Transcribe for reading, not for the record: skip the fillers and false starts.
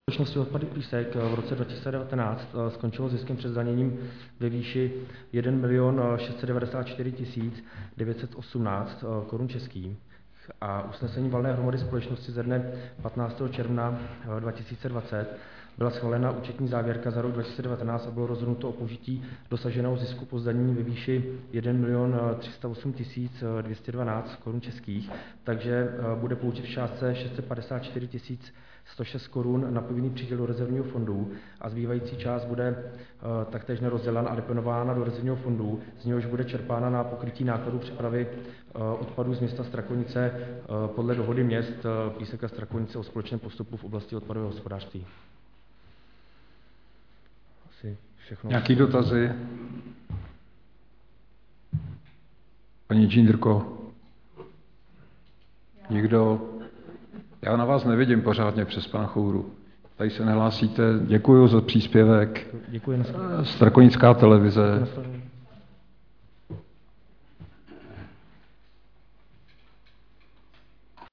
Společnosti Odpady Písek v roce 2019 skončilo ziskem před zdaněním ve výši 1 694 918 korun českých a usnesení valné hromady společnosti ze dne 15. června 2020 byla schválena účetní závěrka za rok 2019 a bylo rozhodnuto o použití dosaženého zisku po zdanění ve výši 1 308 212 korun českých, takže bude použit v částce 654 106 korun na povinný příděl do rezervního fondu a zbývající část bude taktéž nerozdělena a deponována do rezervního fondu, z něhož bude čerpána na pokrytí nákladů přepravy odpadů z města Strakonice podle dohody měst Písek a Strakonice o společném postupu v oblasti odpadového hospodářství. Asi všechno. Nějaký dotazy? Paní Džindrko? Nikdo? Já na vás nevidím pořádně přes pánchouru. Tady se nehlásíte. Děkuji za příspěvek. Děkuji. Strakonická televize.